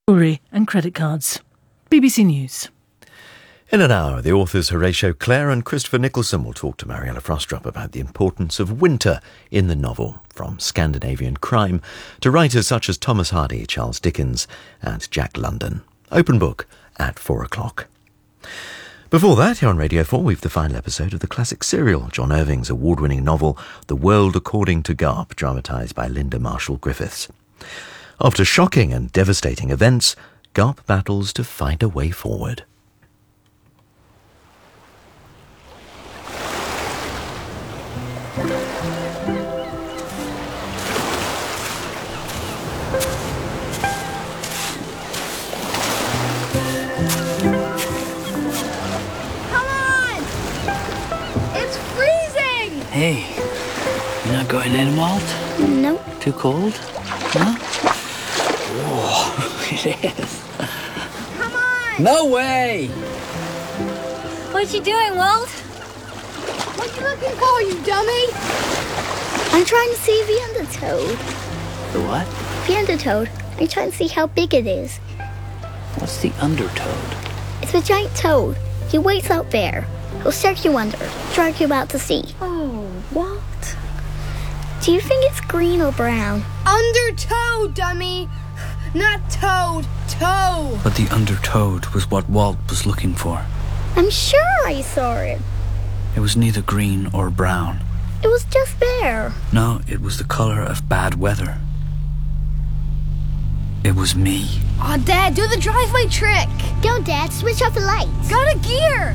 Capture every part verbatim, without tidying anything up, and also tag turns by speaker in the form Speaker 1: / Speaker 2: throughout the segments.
Speaker 1: jewellery and credit cards. B B C News.
Speaker 2: In an hour, the authors Horatio Clare and Christopher Nicholson will talk to Mariella Frostrup about the importance of winter in the novel, from Scandinavian crime to writers such as Thomas Hardy, Charles Dickens and Jack London. Open book at four o'clock. Before that, here on Radio four, we've the final episode of the classic serial, John Irving's award-winning novel, The World According to Garp, dramatised by Linda Marshall Griffiths. After shocking and devastating events, Garp battles to find a way forward.
Speaker 3: Hey, you're not going in, Walt?
Speaker 4: Nope.
Speaker 3: Too cold? No? Whoa, it is.
Speaker 4: Come on!
Speaker 3: No way!
Speaker 4: What you doing, Walt?
Speaker 5: What you looking for, you dummy?
Speaker 4: I'm trying to see the undertoad.
Speaker 3: The what?
Speaker 4: The undertoad. I'm trying to see how big it is.
Speaker 3: What's the undertoad?
Speaker 4: It's a giant toad. He waits out there. He'll suck you under, drag you out to sea.
Speaker 5: Oh, Walt.
Speaker 4: Do you think it's green or brown?
Speaker 5: Undertoad, dummy. Not toad, toe.
Speaker 3: But the undertoad was what Walt was looking for.
Speaker 4: I'm sure I saw it.
Speaker 3: It was neither green or brown.
Speaker 4: It was just there.
Speaker 3: No, it was the color of bad weather. It was me.
Speaker 5: Aw, Dad, do the driveway trick.
Speaker 4: Go, Dad, switch off the lights.
Speaker 5: Go to gear.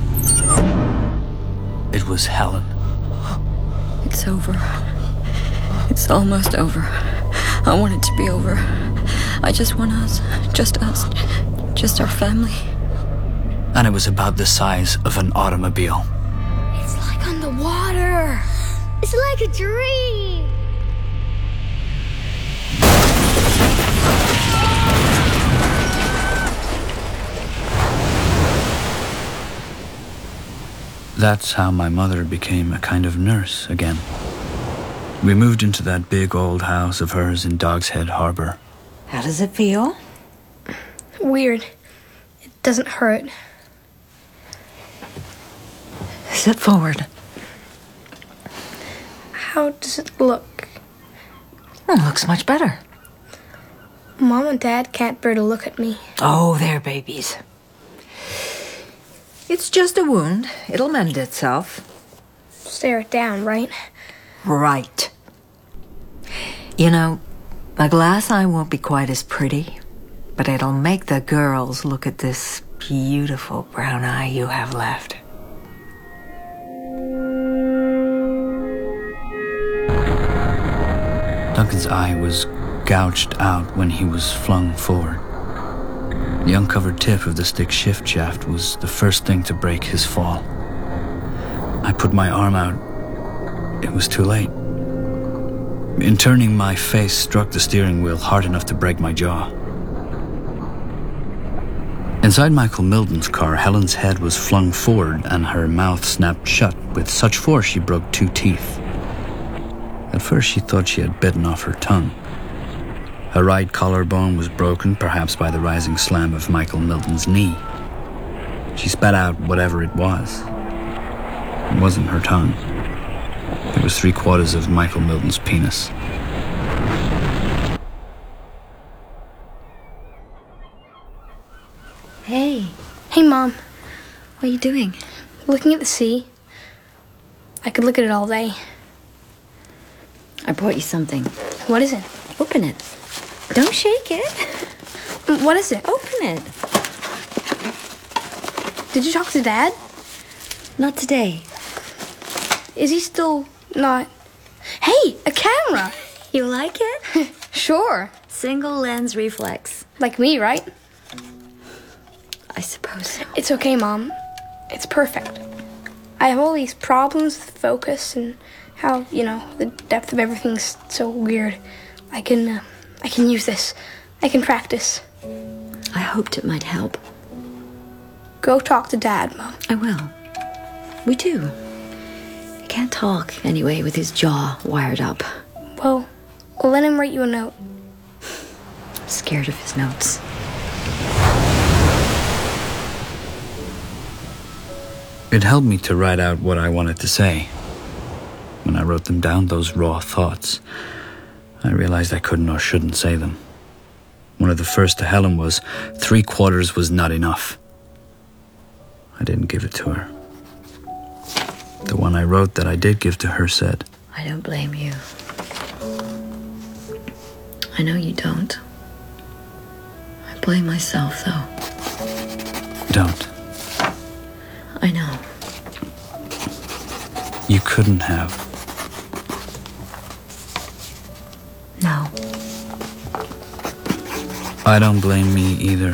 Speaker 3: It was Helen.
Speaker 6: It's over. It's almost over. I want it to be over. I just want us. Just us. Just our family.
Speaker 3: And it was about the size of an automobile.
Speaker 5: It's like on the water.
Speaker 4: It's like a dream.
Speaker 3: That's how my mother became a kind of nurse again. We moved into that big old house of hers in Dog's Head Harbor.
Speaker 7: How does it feel?
Speaker 5: Weird. It doesn't hurt.
Speaker 7: Sit forward.
Speaker 5: How does it look?
Speaker 7: It looks much better.
Speaker 5: Mom and Dad can't bear to look at me.
Speaker 7: Oh, they're babies. It's just a wound. It'll mend itself.
Speaker 5: Stare it down, right?
Speaker 7: Right. You know, the glass eye won't be quite as pretty, but it'll make the girls look at this beautiful brown eye you have left.
Speaker 3: Duncan's eye was gouged out when he was flung forward. The uncovered tip of the stick shift shaft was the first thing to break his fall. I put my arm out. It was too late. In turning, my face struck the steering wheel hard enough to break my jaw. Inside Michael Milden's car, Helen's head was flung forward and her mouth snapped shut with such force she broke two teeth. At first she thought she had bitten off her tongue. Her right collarbone was broken, perhaps by the rising slam of Michael Milden's knee. She spat out whatever it was. It wasn't her tongue. It was three quarters of Michael Milden's penis.
Speaker 6: Hey,
Speaker 5: Hey, Mom.
Speaker 6: what are you doing?
Speaker 5: Looking at the sea. I could look at it all day.
Speaker 6: I brought you something.
Speaker 5: What is it?
Speaker 6: Open it. Don't shake it.
Speaker 5: What is it?
Speaker 6: Open it.
Speaker 5: Did you talk to Dad?
Speaker 6: Not today.
Speaker 5: Is he still not... Hey, a camera!
Speaker 6: You like it?
Speaker 5: Sure.
Speaker 6: Single lens reflex.
Speaker 5: Like me, right?
Speaker 6: I suppose so.
Speaker 5: It's okay, Mom. It's perfect. I have all these problems with focus and how, you know, the depth of everything's so weird. I can, uh, I can use this. I can practice.
Speaker 6: I hoped it might help.
Speaker 5: Go talk to Dad, Mom.
Speaker 6: I will. We do. He can't talk anyway with his jaw wired up.
Speaker 5: Well, let him write you a note.
Speaker 6: I'm scared of his notes.
Speaker 3: It helped me to write out what I wanted to say. When I wrote them down, those raw thoughts, I realized I couldn't or shouldn't say them. One of the first to Helen was, three quarters was not enough. I didn't give it to her. The one I wrote that I did give to her said,
Speaker 6: I don't blame you. I know you don't. I blame myself, though.
Speaker 3: Don't.
Speaker 6: I know.
Speaker 3: You couldn't have.
Speaker 6: No.
Speaker 3: I don't blame me either.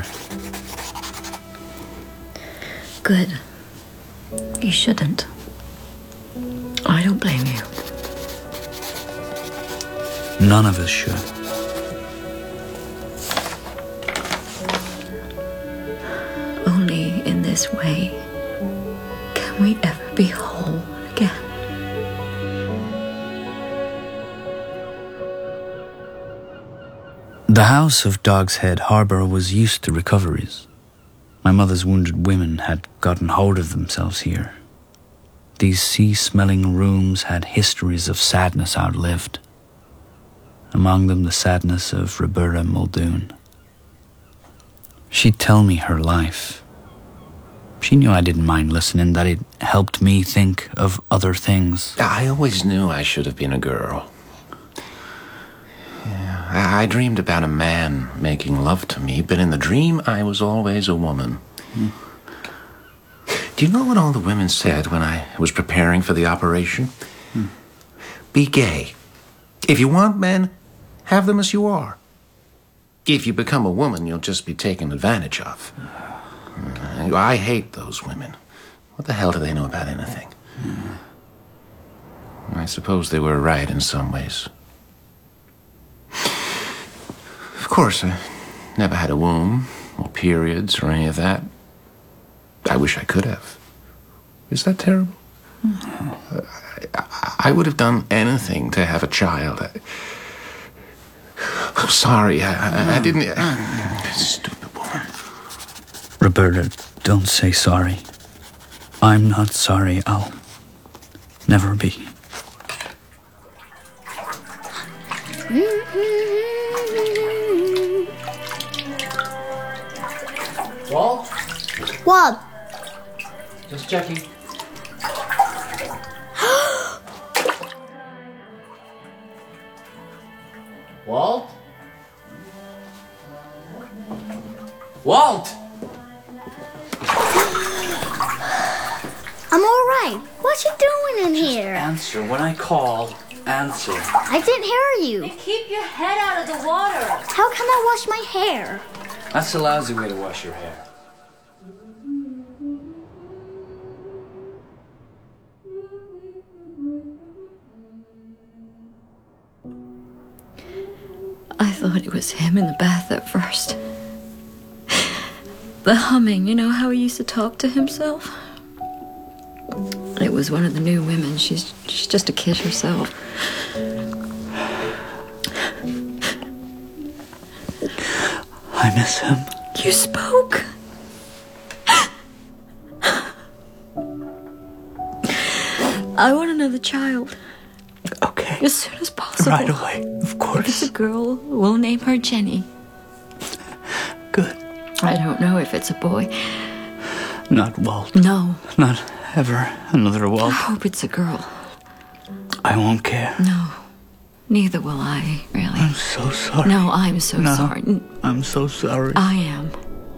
Speaker 6: Good. You shouldn't. I don't blame you.
Speaker 3: None of us should.
Speaker 6: Only in this way can we ever be whole again.
Speaker 3: The house of Dog's Head Harbour was used to recoveries. My mother's wounded women had gotten hold of themselves here. These sea-smelling rooms had histories of sadness outlived. Among them the sadness of Roberta Muldoon. She'd tell me her life. She knew I didn't mind listening, that it helped me think of other things.
Speaker 8: I always knew I should have been a girl. Yeah, I, I dreamed about a man making love to me, but in the dream I was always a woman. Hmm. Do you know what all the women said when I was preparing for the operation? Hmm. Be gay. If you want men, have them as you are. If you become a woman, you'll just be taken advantage of. I hate those women. What the hell do they know about anything? Hmm. I suppose they were right in some ways. Of course, I never had a womb, or periods, or any of that. I wish I could have. Is that terrible? Mm-hmm. I, I would have done anything to have a child. I, I'm sorry, I, I, I didn't... I, stupid woman.
Speaker 3: Roberta, don't say sorry. I'm not sorry. I'll never be.
Speaker 9: Walt?
Speaker 4: What?
Speaker 9: Just checking. Walt? Walt!
Speaker 4: I'm all right. What you doing in here?
Speaker 3: Answer when I call. Answer.
Speaker 4: I didn't hear you.
Speaker 6: Keep your head out of the water.
Speaker 4: How can I wash my hair?
Speaker 3: That's a lousy way to wash your hair.
Speaker 6: I thought it was him in the bath at first. The humming, you know how he used to talk to himself? It was one of the new women. She's, she's just a kid herself.
Speaker 3: I miss him.
Speaker 6: You spoke. I want another child.
Speaker 3: Okay.
Speaker 6: As soon as possible.
Speaker 3: Right away, of course.
Speaker 6: If it's a girl, we'll name her Jenny.
Speaker 3: Good.
Speaker 6: I don't know if it's a boy.
Speaker 3: Not Walt.
Speaker 6: No.
Speaker 3: Not ever another Walt.
Speaker 6: I hope it's a girl.
Speaker 3: I won't care.
Speaker 6: No. Neither will I, really.
Speaker 3: I'm so sorry.
Speaker 6: No, I'm so
Speaker 3: no,
Speaker 6: sorry.
Speaker 3: I'm so sorry.
Speaker 6: I am.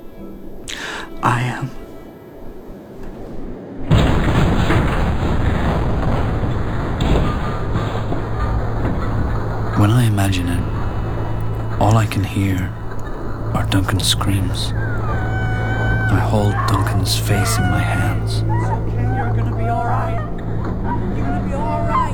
Speaker 3: I am. When I imagine it, all I can hear are Duncan's screams. I hold Duncan's face in my hands.
Speaker 9: It's okay, you're gonna be alright. You're gonna be alright.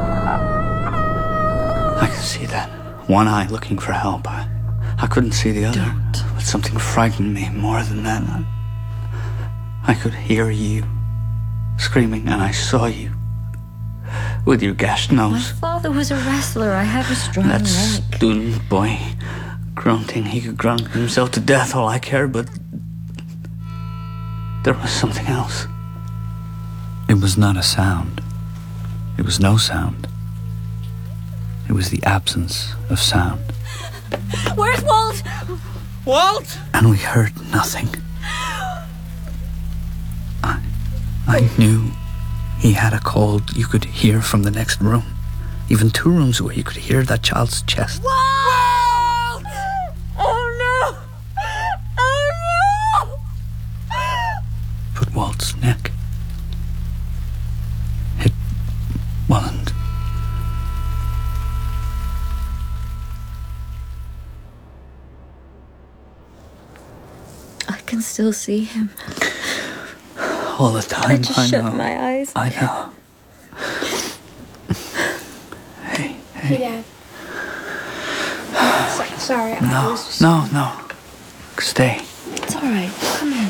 Speaker 3: I can see that. One eye looking for help. I, I couldn't see the other.
Speaker 6: Don't.
Speaker 3: But something frightened me more than that. I, I could hear you screaming, and I saw you with your gashed
Speaker 6: My
Speaker 3: nose.
Speaker 6: father was a wrestler. I have a strong
Speaker 3: That
Speaker 6: leg.
Speaker 3: student boy grunting. He could grunt himself to death, all I cared, but there was something else. It was not a sound. It was no sound. It was the absence of sound.
Speaker 6: Where's Walt?
Speaker 9: Walt?
Speaker 3: And we heard nothing. I, I knew he had a cold you could hear from the next room. Even two rooms away, you could hear that child's chest.
Speaker 6: Walt! Oh no! Oh no!
Speaker 3: But Walt's neck, it wasn't.
Speaker 6: I can still see him.
Speaker 3: All the time,
Speaker 6: I just
Speaker 3: I
Speaker 6: shut
Speaker 3: know.
Speaker 6: my eyes.
Speaker 3: I know. Hey,
Speaker 5: Hey, Dad. So- sorry, I
Speaker 3: no,
Speaker 5: was just...
Speaker 3: no, no. Stay.
Speaker 6: It's all right. Come here.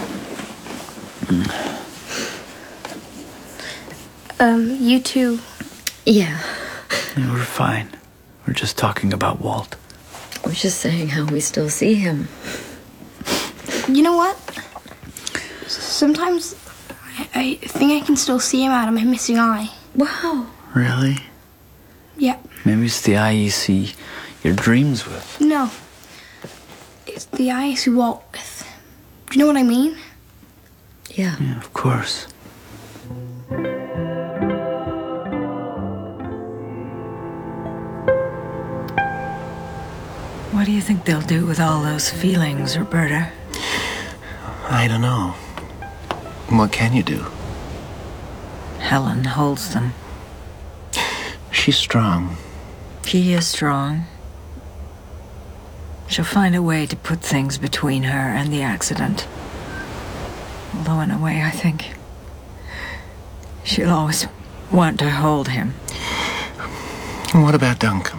Speaker 5: Um, you two...
Speaker 6: Yeah.
Speaker 3: Yeah, we're fine. We're just talking about Walt.
Speaker 6: We're just saying how we still see him.
Speaker 5: You know what? Sometimes I, I think I can still see him out of my missing eye.
Speaker 6: Wow.
Speaker 3: Really?
Speaker 5: Yeah.
Speaker 3: Maybe it's the eye you see your dreams with.
Speaker 5: No. It's the eye I see Walt with. Do you know what I mean?
Speaker 6: Yeah.
Speaker 3: Yeah, of course.
Speaker 7: What do you think they'll do with all those feelings, Roberta?
Speaker 8: I don't know. What can you do?
Speaker 7: Helen holds them.
Speaker 8: She's strong.
Speaker 7: She is strong. She'll find a way to put things between her and the accident. Although in a way, I think she'll always want to hold him.
Speaker 8: What about Duncan?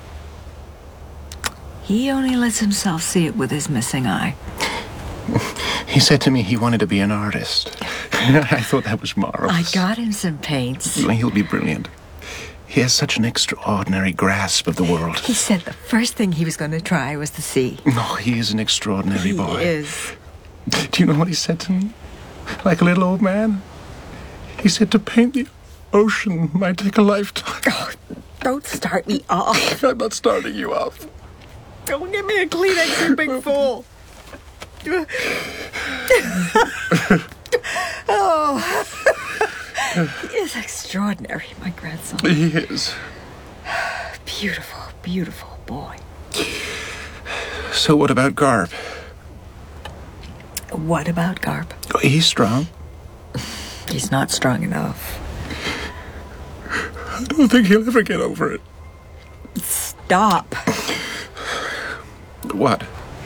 Speaker 7: He only lets himself see it with his missing eye.
Speaker 8: He said to me he wanted to be an artist. I thought that was marvelous.
Speaker 7: I got him some paints.
Speaker 8: He'll be brilliant. He has such an extraordinary grasp of the world.
Speaker 7: He said the first thing he was going to try was the sea.
Speaker 8: No, he is an extraordinary
Speaker 7: He
Speaker 8: boy.
Speaker 7: is.
Speaker 8: Do you know what he said to me? Like a little old man? He said to paint the ocean might take a lifetime.
Speaker 7: Oh, don't start me off.
Speaker 8: I'm not starting you off.
Speaker 7: Don't give me a Kleenex, you big fool. Oh. He is extraordinary, my grandson.
Speaker 8: He is.
Speaker 7: Beautiful, beautiful boy.
Speaker 8: So what about Garb?
Speaker 7: What about Garb?
Speaker 8: He's strong.
Speaker 7: He's not strong enough.
Speaker 8: I don't think he'll ever get over it.
Speaker 7: Stop.
Speaker 8: What?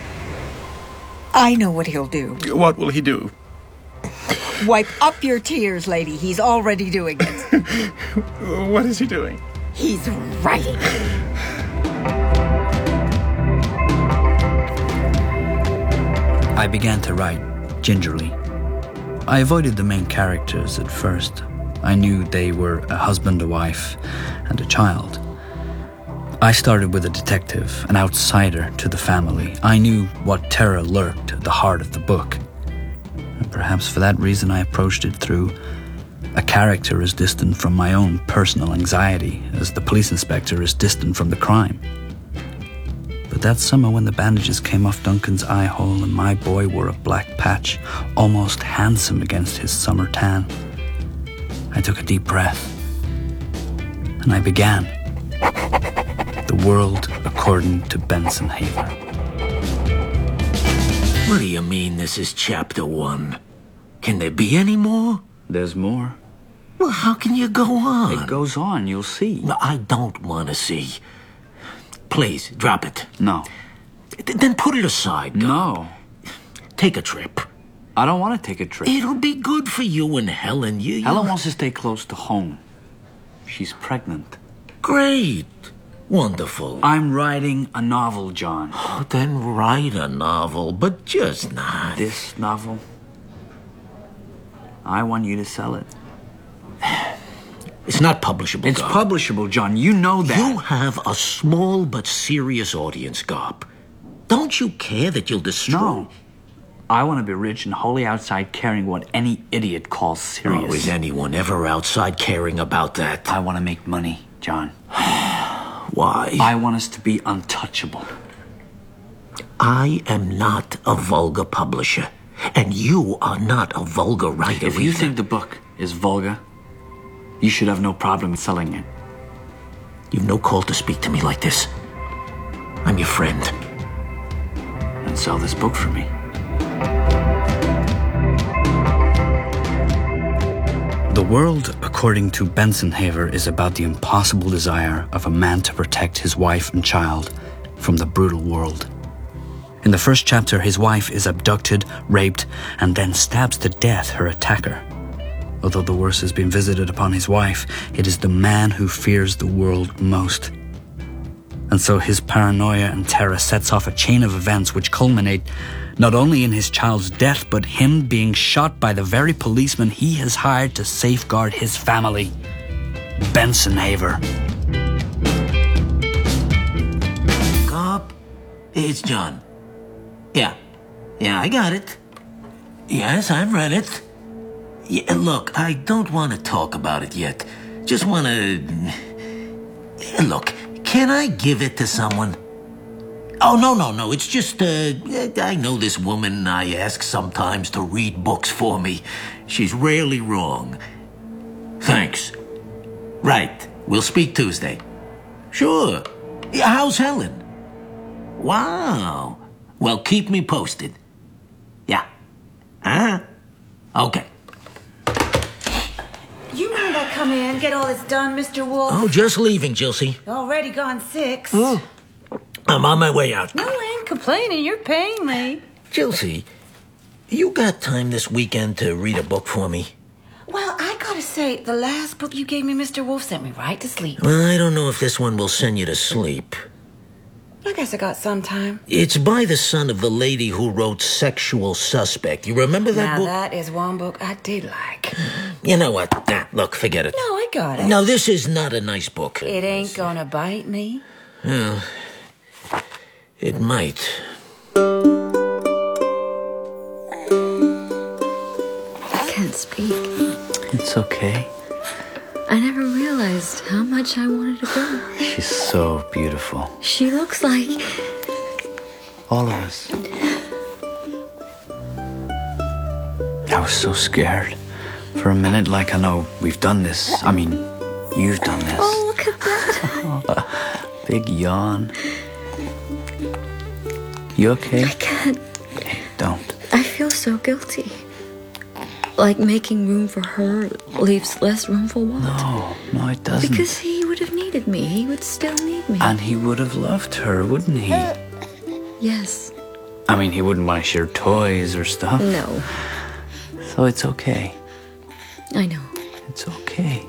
Speaker 7: I know what he'll do.
Speaker 8: What will he do?
Speaker 7: Wipe up your tears, lady. He's already doing it.
Speaker 8: What is he doing?
Speaker 7: He's writing.
Speaker 3: I began to write, gingerly. I avoided the main characters at first. I knew they were a husband, a wife, and a child. I started with a detective, an outsider to the family. I knew what terror lurked at the heart of the book. And perhaps for that reason I approached it through a character as distant from my own personal anxiety as the police inspector is distant from the crime. But that summer when the bandages came off Duncan's eye hole and my boy wore a black patch, almost handsome against his summer tan, I took a deep breath and I began. The World According to Benson Haver.
Speaker 10: What do you mean this is chapter one? Can there be any more?
Speaker 3: There's more.
Speaker 10: Well, how can you go on?
Speaker 3: It goes on, you'll see.
Speaker 10: No, I don't want to see. Please, drop it.
Speaker 3: No.
Speaker 10: Th- then put it aside.
Speaker 3: No.
Speaker 10: Take a trip.
Speaker 3: I don't want to take a trip.
Speaker 10: It'll be good for you and Helen. You,
Speaker 3: Helen
Speaker 10: you...
Speaker 3: wants to stay close to home. She's pregnant.
Speaker 10: Great. Wonderful.
Speaker 3: I'm writing a novel, John.
Speaker 10: Oh, then write a novel, but just not.
Speaker 3: This novel? I want you to sell it.
Speaker 10: It's not publishable,
Speaker 3: It's
Speaker 10: Garp.
Speaker 3: publishable, John. You know that.
Speaker 10: You have a small but serious audience, Garp. Don't you care that you'll destroy...
Speaker 3: No. I want to be rich and wholly outside caring what any idiot calls serious.
Speaker 10: Oh, is anyone ever outside caring about that?
Speaker 3: I want to make money, John.
Speaker 10: Why?
Speaker 3: I want us to be untouchable.
Speaker 10: I am not a vulgar publisher, and you are not a vulgar writer.
Speaker 3: If you
Speaker 10: either.
Speaker 3: think the book is vulgar, you should have no problem selling it.
Speaker 10: You've no call to speak to me like this. I'm your friend.
Speaker 3: And sell this book for me. The World, according to Bensonhaver, is about the impossible desire of a man to protect his wife and child from the brutal world. In the first chapter, his wife is abducted, raped, and then stabs to death her attacker. Although the worst has been visited upon his wife, it is the man who fears the world most. And so his paranoia and terror sets off a chain of events which culminate not only in his child's death, but him being shot by the very policeman he has hired to safeguard his family, Bensonhaver.
Speaker 10: Cop, it's John. Yeah, yeah, I got it. Yes, I've read it. Yeah, look, I don't want to talk about it yet. Just want to... Look, can I give it to someone? Oh, no, no, no, it's just, uh, I know this woman I ask sometimes to read books for me. She's rarely wrong. Thanks. Right, we'll speak Tuesday. Sure. Yeah, how's Helen? Wow. Well, keep me posted. Yeah. Huh? Okay.
Speaker 11: You mind I come in, get all this done, Mister Wolf?
Speaker 10: Oh, just leaving, Jilcy.
Speaker 11: Already gone six.
Speaker 10: Oh. I'm on my way out.
Speaker 11: No, I ain't complaining. You're paying me.
Speaker 10: Jilcy, you got time this weekend to read a book for me?
Speaker 11: Well, I gotta say, the last book you gave me, Mister Wolf, sent me right to sleep.
Speaker 10: Well, I don't know if this one will send you to sleep.
Speaker 11: I guess I got some time.
Speaker 10: It's by the son of the lady who wrote Sexual Suspect. You remember that
Speaker 11: now,
Speaker 10: book?
Speaker 11: Now, that is one book I did like.
Speaker 10: You know what? Nah, look, forget it.
Speaker 11: No, I got it.
Speaker 10: No, this is not a nice book.
Speaker 11: It ain't gonna bite me.
Speaker 10: Well, it might.
Speaker 6: I can't speak.
Speaker 3: It's okay.
Speaker 6: I never realized how much I wanted a girl.
Speaker 3: She's so beautiful.
Speaker 6: She looks like...
Speaker 3: all of us. I was so scared. For a minute, like I know we've done this. I mean, you've done this.
Speaker 6: Oh, look at that.
Speaker 3: Big yawn. You okay?
Speaker 6: I can't.
Speaker 3: Okay, don't.
Speaker 6: I feel so guilty. Like making room for her leaves less room for Walt.
Speaker 3: No, no, it doesn't.
Speaker 6: Because he would have needed me. He would still need me.
Speaker 3: And he would have loved her, wouldn't he?
Speaker 6: Yes.
Speaker 3: I mean, he wouldn't want to share toys or stuff.
Speaker 6: No.
Speaker 3: So it's okay.
Speaker 6: I know.
Speaker 3: It's okay.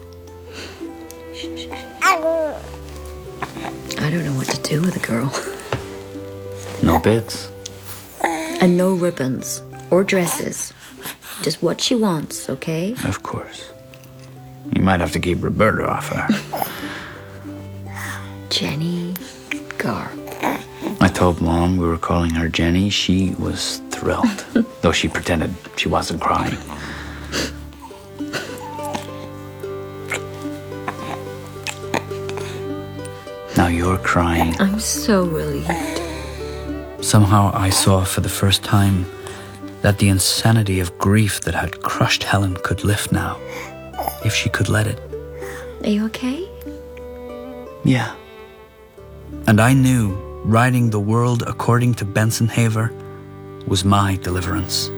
Speaker 6: I don't know what to do with a girl.
Speaker 3: No bits.
Speaker 6: And no ribbons or dresses. Just what she wants, okay?
Speaker 3: Of course. You might have to keep Roberta off her.
Speaker 6: Jenny Gar.
Speaker 3: I told Mom we were calling her Jenny. She was thrilled, though she pretended she wasn't crying. Now you're crying.
Speaker 6: I'm so relieved.
Speaker 3: Somehow I saw for the first time that the insanity of grief that had crushed Helen could lift now, if she could let it.
Speaker 6: Are you okay?
Speaker 3: Yeah. And I knew writing The World According to Bensonhaver was my deliverance.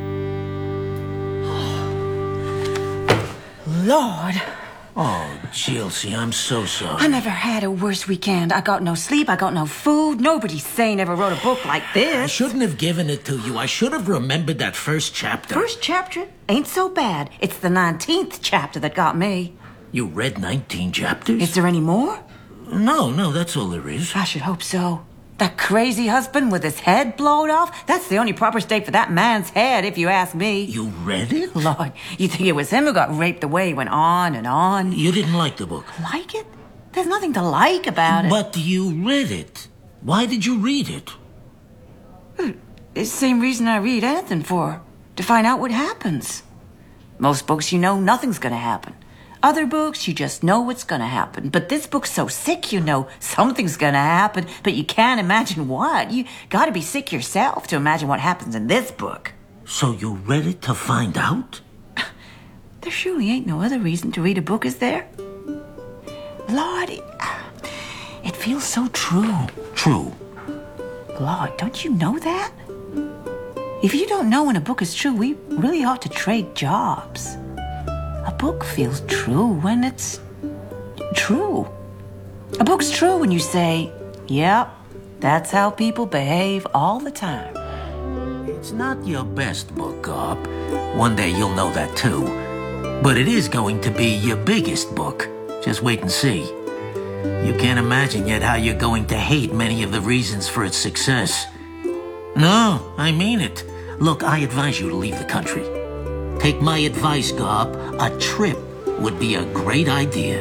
Speaker 11: Lord.
Speaker 10: Oh, Jilcy, I'm so sorry.
Speaker 11: I never had a worse weekend. I got no sleep, I got no food. Nobody sane ever wrote a book like this.
Speaker 10: I shouldn't have given it to you. I should have remembered that first chapter.
Speaker 11: First chapter ain't so bad. It's the nineteenth chapter that got me.
Speaker 10: You read nineteen chapters?
Speaker 11: Is there any more?
Speaker 10: No, no, that's all there is.
Speaker 11: I should hope so. That crazy husband with his head blowed off? That's the only proper state for that man's head, if you ask me.
Speaker 10: You read it?
Speaker 11: Lord, you think it was him who got raped the way he went on and on?
Speaker 10: You didn't like the book?
Speaker 11: Like it? There's nothing to like about it.
Speaker 10: But you read it. Why did you read it?
Speaker 11: It's the same reason I read anything for. To find out what happens. Most books, you know nothing's gonna happen. Other books, you just know what's gonna happen. But this book's so sick, you know something's gonna happen, but you can't imagine what. You gotta be sick yourself to imagine what happens in this book.
Speaker 10: So you're ready to find out?
Speaker 11: There surely ain't no other reason to read a book, is there? Lord, it, it feels so true.
Speaker 10: True.
Speaker 11: Lord, don't you know that? If you don't know when a book is true, we really ought to trade jobs. A book feels true when it's true. A book's true when you say, yep, that's how people behave all the time.
Speaker 10: It's not your best book, Gop. One day you'll know that too. But it is going to be your biggest book. Just wait and see. You can't imagine yet how you're going to hate many of the reasons for its success. No, I mean it. Look, I advise you to leave the country. Take my advice, Gop. A trip would be a great idea.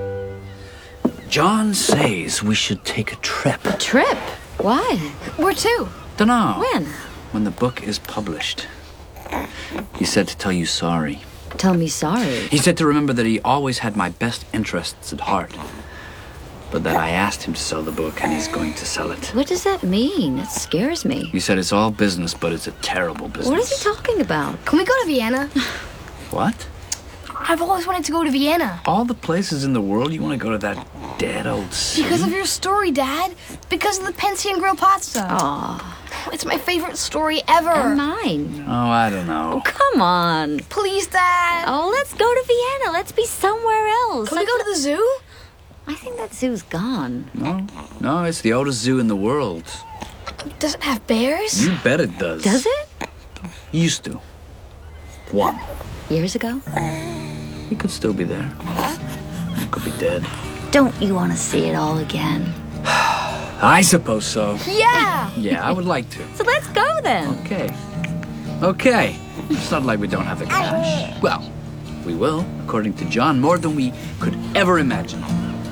Speaker 3: John says we should take a trip.
Speaker 12: A trip? Why? Where to?
Speaker 3: Dunno.
Speaker 12: When?
Speaker 3: When the book is published. He said to tell you sorry.
Speaker 12: Tell me sorry.
Speaker 3: He said to remember that he always had my best interests at heart. But that I asked him to sell the book and he's going to sell it.
Speaker 12: What does that mean? It scares me.
Speaker 3: He said it's all business, but it's a terrible business.
Speaker 12: What is he talking about?
Speaker 5: Can we go to Vienna?
Speaker 3: What?
Speaker 5: I've always wanted to go to Vienna.
Speaker 3: All the places in the world you want to go to that dead old city?
Speaker 5: Because of your story, Dad. Because of the Pensione Grill pasta.
Speaker 12: Aw.
Speaker 5: It's my favorite story ever.
Speaker 12: And mine.
Speaker 3: Oh, I don't know.
Speaker 12: Oh, come on.
Speaker 5: Please, Dad.
Speaker 12: Oh, let's go to Vienna. Let's be somewhere else.
Speaker 5: Can we go to the zoo?
Speaker 12: I think that zoo's gone.
Speaker 3: No, no, it's the oldest zoo in the world.
Speaker 5: Does it have bears?
Speaker 3: You bet it does.
Speaker 12: Does it?
Speaker 3: Used to. One.
Speaker 12: Years ago?
Speaker 3: He could still be there. He could be dead.
Speaker 12: Don't you want to see it all again?
Speaker 3: I suppose so.
Speaker 5: Yeah!
Speaker 3: Yeah, I would like to.
Speaker 12: So let's go then.
Speaker 3: Okay. Okay. It's not like we don't have the cash. Well, we will, according to John, more than we could ever imagine.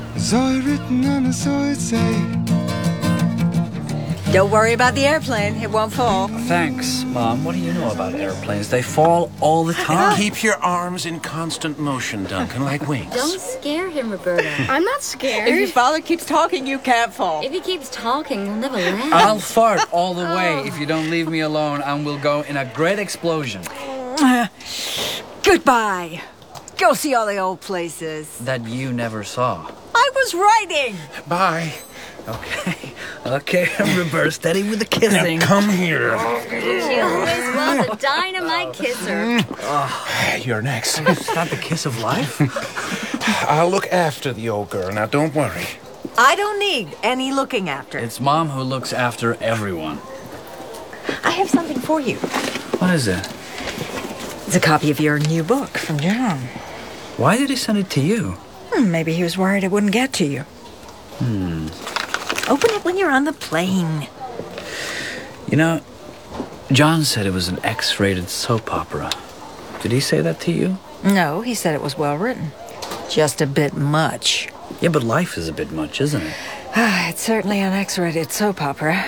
Speaker 7: Don't worry about the airplane. It won't fall.
Speaker 3: Thanks, Mom. What do you know about airplanes? They fall all the time.
Speaker 8: Keep your arms in constant motion, Duncan, like wings.
Speaker 12: Don't scare him, Roberta.
Speaker 5: I'm not scared.
Speaker 7: If your father keeps talking, you can't fall.
Speaker 12: If he keeps talking, we'll never land.
Speaker 3: I'll fart all the way if you don't leave me alone, and we'll go in a great explosion.
Speaker 7: Uh, goodbye. Go see all the old places.
Speaker 3: That you never saw.
Speaker 7: I was writing.
Speaker 8: Bye.
Speaker 3: Okay. Okay, Roberta, steady with the kissing.
Speaker 8: Now come here.
Speaker 12: She always was a dynamite kisser.
Speaker 8: Oh, you're next.
Speaker 3: Is that the kiss of life?
Speaker 8: I'll look after the old girl. Now, don't worry.
Speaker 7: I don't need any looking after.
Speaker 3: It's Mom who looks after everyone.
Speaker 7: I have something for you.
Speaker 3: What is it?
Speaker 7: It's a copy of your new book from John.
Speaker 3: Why did he send it to you?
Speaker 7: Hmm, maybe he was worried it wouldn't get to you.
Speaker 3: Hmm.
Speaker 7: Open it when you're on the plane.
Speaker 3: You know, John said it was an X-rated soap opera. Did he say that to you?
Speaker 7: No, he said it was well written. Just a bit much.
Speaker 3: Yeah, but life is a bit much, isn't it?
Speaker 7: It's certainly an X-rated soap opera.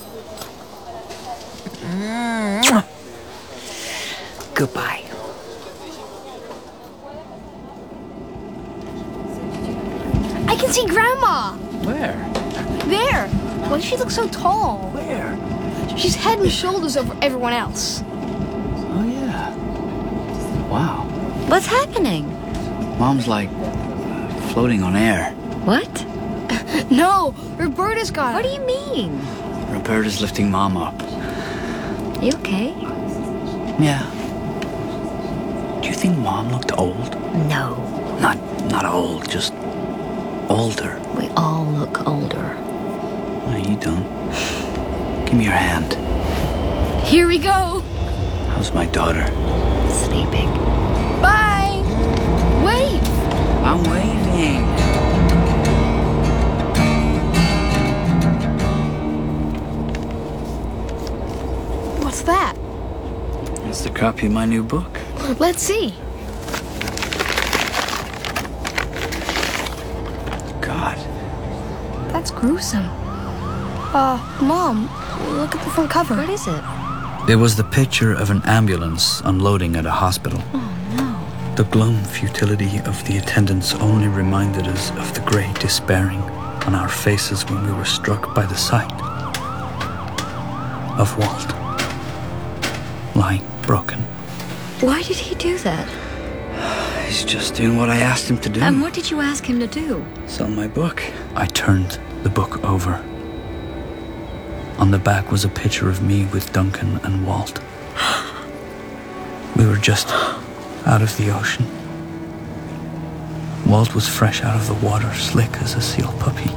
Speaker 7: Mm. Goodbye.
Speaker 5: I can see Grandma.
Speaker 3: Where?
Speaker 5: There. Why does she look so tall?
Speaker 3: Where?
Speaker 5: She's head and shoulders over everyone else.
Speaker 3: Oh, yeah. Wow.
Speaker 12: What's happening?
Speaker 3: Mom's like floating on air.
Speaker 12: What?
Speaker 5: No, Roberta's got
Speaker 12: What
Speaker 5: her.
Speaker 12: do you mean?
Speaker 3: Roberta's lifting Mom up.
Speaker 12: You okay?
Speaker 3: Yeah. Do you think Mom looked old?
Speaker 12: No.
Speaker 3: Not, not old, just older.
Speaker 12: We all look older.
Speaker 3: No, you don't. Give me your hand.
Speaker 5: Here we go.
Speaker 3: How's my daughter?
Speaker 12: Sleeping.
Speaker 5: Bye. Wait.
Speaker 3: I'm waiting.
Speaker 5: What's that?
Speaker 3: It's the copy of my new book.
Speaker 5: Let's see.
Speaker 3: God.
Speaker 5: That's gruesome. Uh, Mom, look at the front cover.
Speaker 12: What is it?
Speaker 3: There was the picture of an ambulance unloading at a hospital.
Speaker 6: Oh, no.
Speaker 3: The glum futility of the attendants only reminded us of the grey despairing on our faces when we were struck by the sight of Walt, lying broken.
Speaker 6: Why did he do that?
Speaker 3: He's just doing what I asked him to do.
Speaker 6: And what did you ask him to do?
Speaker 3: Sell my book. I turned the book over. On the back was a picture of me with Duncan and Walt. We were just out of the ocean. Walt was fresh out of the water, slick as a seal puppy.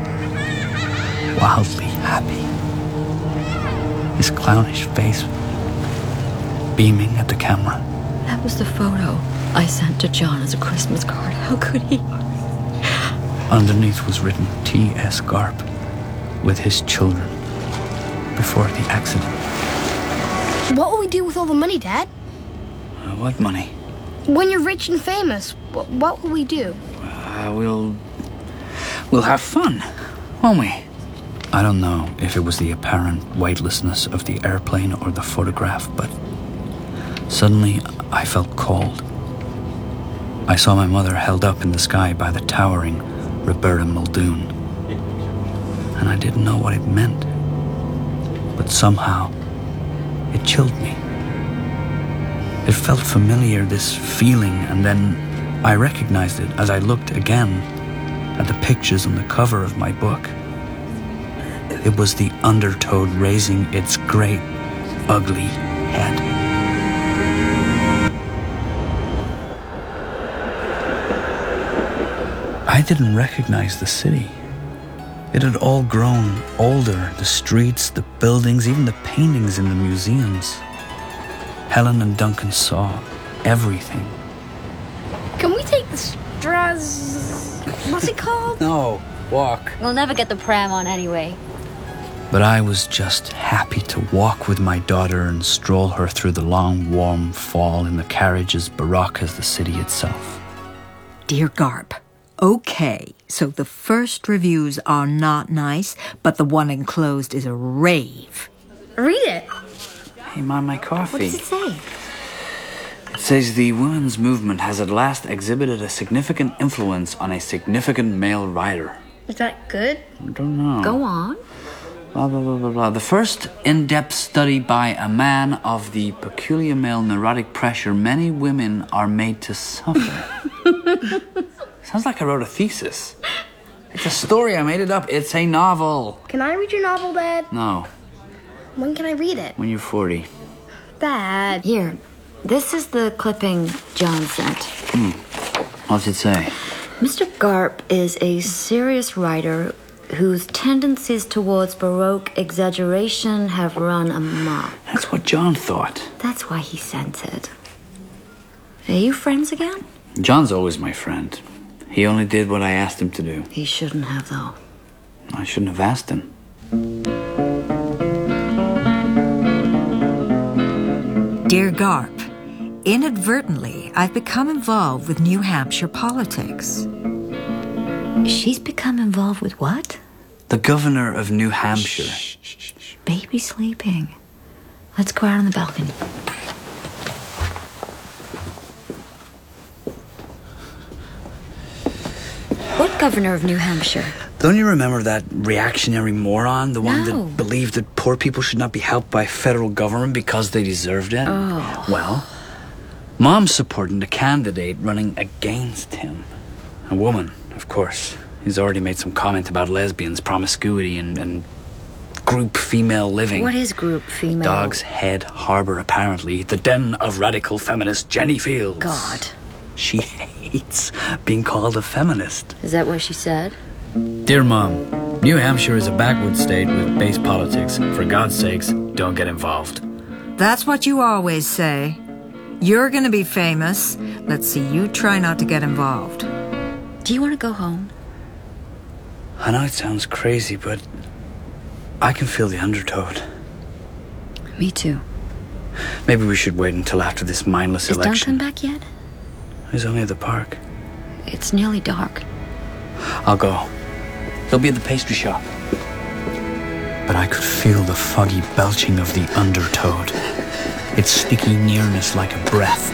Speaker 3: Wildly happy. His clownish face beaming at the camera.
Speaker 6: That was the photo I sent to John as a Christmas card. How could he?
Speaker 3: Underneath was written T S Garp with his children before the accident.
Speaker 5: What will we do with all the money, Dad?
Speaker 3: Uh, what money?
Speaker 5: When you're rich and famous, what, what will we do?
Speaker 3: Uh, we'll... We'll have fun, won't we? I don't know if it was the apparent weightlessness of the airplane or the photograph, but suddenly I felt cold. I saw my mother held up in the sky by the towering Roberta Muldoon, and I didn't know what it meant. But somehow, it chilled me. It felt familiar, this feeling, and then I recognized it as I looked again at the pictures on the cover of my book. It was the undertoad raising its great, ugly head. I didn't recognize the city. It had all grown older, the streets, the buildings, even the paintings in the museums. Helen and Duncan saw everything.
Speaker 5: Can we take the straws? What's it called?
Speaker 3: No, walk.
Speaker 12: We'll never get the pram on anyway.
Speaker 3: But I was just happy to walk with my daughter and stroll her through the long, warm fall in the carriage as baroque as the city itself.
Speaker 7: Dear Garp, okay, so the first reviews are not nice, but the one enclosed is a rave.
Speaker 5: Read it.
Speaker 3: Hey, Mom, my coffee.
Speaker 12: What does it say?
Speaker 3: It says the women's movement has at last exhibited a significant influence on a significant male writer.
Speaker 5: Is that good?
Speaker 3: I don't know.
Speaker 12: Go on.
Speaker 3: Blah, blah, blah, blah, blah. The first in-depth study by a man of the peculiar male neurotic pressure many women are made to suffer. Sounds like I wrote a thesis. It's a story, I made it up. It's a novel.
Speaker 5: Can I read your novel, Dad?
Speaker 3: No,
Speaker 5: When can I read it?
Speaker 3: when you're forty.
Speaker 5: Dad.
Speaker 12: Here, this is the clipping John sent.
Speaker 3: Hmm. What's it say?
Speaker 12: Mister Garp is a serious writer whose tendencies towards Baroque exaggeration have run amok.
Speaker 3: That's what John thought.
Speaker 12: That's why he sent it. Are you friends again?
Speaker 3: John's always my friend. He only did what I asked him to do.
Speaker 12: He shouldn't have, though.
Speaker 3: I shouldn't have asked him.
Speaker 7: Dear Garp, inadvertently, I've become involved with New Hampshire politics.
Speaker 12: She's become involved with what?
Speaker 3: The governor of New Hampshire.
Speaker 12: Shh, shh, shh, shh. Baby's sleeping. Let's go out on the balcony. What governor of New Hampshire?
Speaker 3: Don't you remember that reactionary moron? The one
Speaker 12: No.
Speaker 3: that believed that poor people should not be helped by federal government because they deserved it?
Speaker 12: Oh.
Speaker 3: Well, Mom's supporting the candidate running against him. A woman, of course. He's already made some comment about lesbians, promiscuity, and, and group female living.
Speaker 12: What is group female?
Speaker 3: Dog's Head Harbor, apparently. The den of radical feminist Jenny Fields.
Speaker 12: God.
Speaker 3: She hates being called a feminist.
Speaker 12: Is that what she said?
Speaker 3: Dear Mom, New Hampshire is a backward state with base politics. For God's sakes, don't get involved.
Speaker 7: That's what you always say. You're going to be famous. Let's see you try not to get involved.
Speaker 12: Do you want to go home?
Speaker 3: I know it sounds crazy, but I can feel the undertow.
Speaker 12: Me too.
Speaker 3: Maybe we should wait until after this mindless
Speaker 12: Is
Speaker 3: election.
Speaker 12: Duncan back yet?
Speaker 3: He's only at the park.
Speaker 12: It's nearly dark.
Speaker 3: I'll go. He'll be at the pastry shop. but I could feel the foggy belching of the undertoad, its sticky nearness like a breath.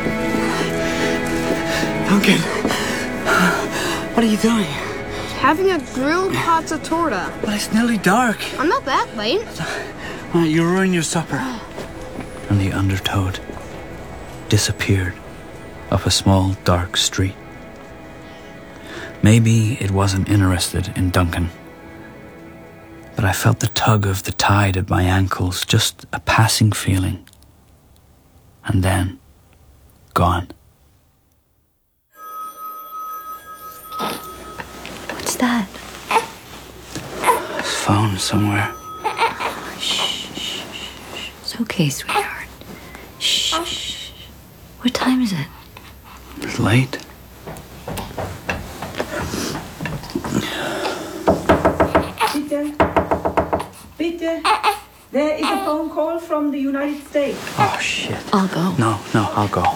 Speaker 9: Duncan, what are you doing?
Speaker 5: Having a grilled pizza torta.
Speaker 9: But it's nearly dark.
Speaker 5: I'm not that late.
Speaker 9: Uh, you ruined your supper.
Speaker 3: And the undertoad disappeared up a small, dark street. Maybe it wasn't interested in Duncan, but I felt the tug of the tide at my ankles, just a passing feeling, and then gone.
Speaker 12: What's that?
Speaker 3: His phone somewhere.
Speaker 12: Shh, shh, shh. It's okay, sweetheart. Shh, shh. What time is it?
Speaker 3: It's late.
Speaker 13: Peter, Peter, there is a phone call from the United States.
Speaker 3: Oh, shit.
Speaker 12: I'll go.
Speaker 3: No, no, I'll go.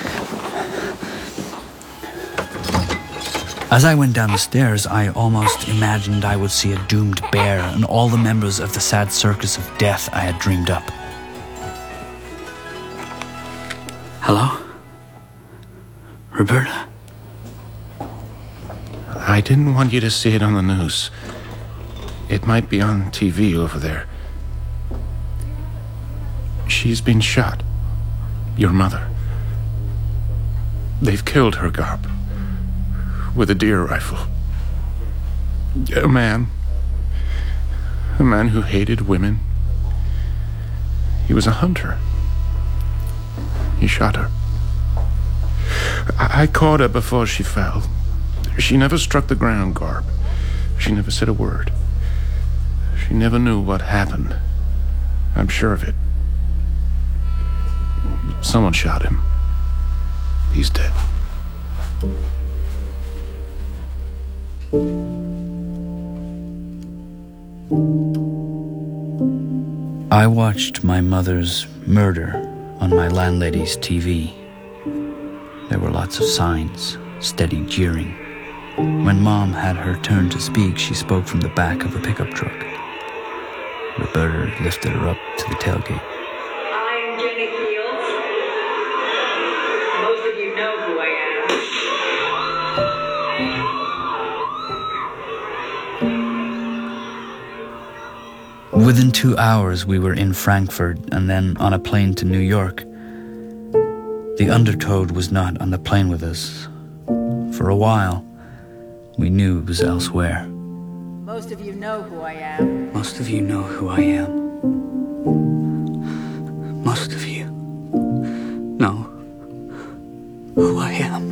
Speaker 3: As I went down the stairs, I almost imagined I would see a doomed bear and all the members of the sad circus of death I had dreamed up. Hello? Roberta?
Speaker 8: I didn't want you to see it on the news. It might be on T V over there. She's been shot. Your mother. They've killed her, Garp. With a deer rifle. A man. A man who hated women. He was a hunter. He shot her. I, I caught her before she fell. She never struck the ground, Garp. She never said a word. She never knew what happened. I'm sure of it. Someone shot him. He's dead.
Speaker 3: I watched my mother's murder on my landlady's T V. There were lots of signs, steady jeering. When Mom had her turn to speak, she spoke from the back of a pickup truck. Roberta lifted her up to the tailgate.
Speaker 14: I'm Jenny Fields. Most of you know who I am.
Speaker 3: Within two hours, we were in Frankfurt and then on a plane to New York. The undertoad was not on the plane with us. For a while, we knew it was elsewhere.
Speaker 14: Most of you know who I am.
Speaker 3: Most of you know who I am. Most of you know who I am.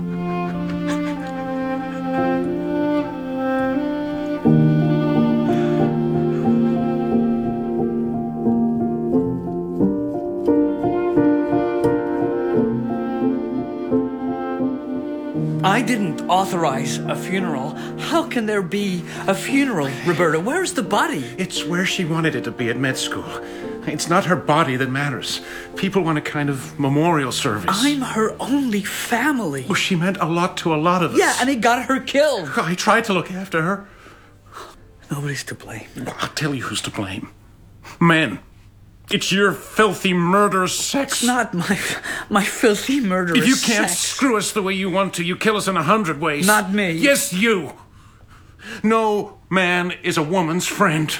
Speaker 9: I didn't authorize a funeral. How can there be a funeral, Roberta? Where's the body?
Speaker 8: It's where she wanted it to be, at med school. It's not her body that matters. People want a kind of memorial service.
Speaker 9: I'm her only family.
Speaker 8: Well, she meant a lot to a lot of us.
Speaker 9: Yeah, and it got her killed.
Speaker 8: I tried to look after her.
Speaker 9: Nobody's to blame.
Speaker 8: Well, I'll tell you who's to blame. Men. It's your filthy, murderous sex.
Speaker 9: It's not my my filthy, murderous
Speaker 8: sex. If you can't
Speaker 9: sex.
Speaker 8: screw us the way you want to, you kill us in a hundred ways.
Speaker 9: Not me.
Speaker 8: Yes, you. No man is a woman's friend.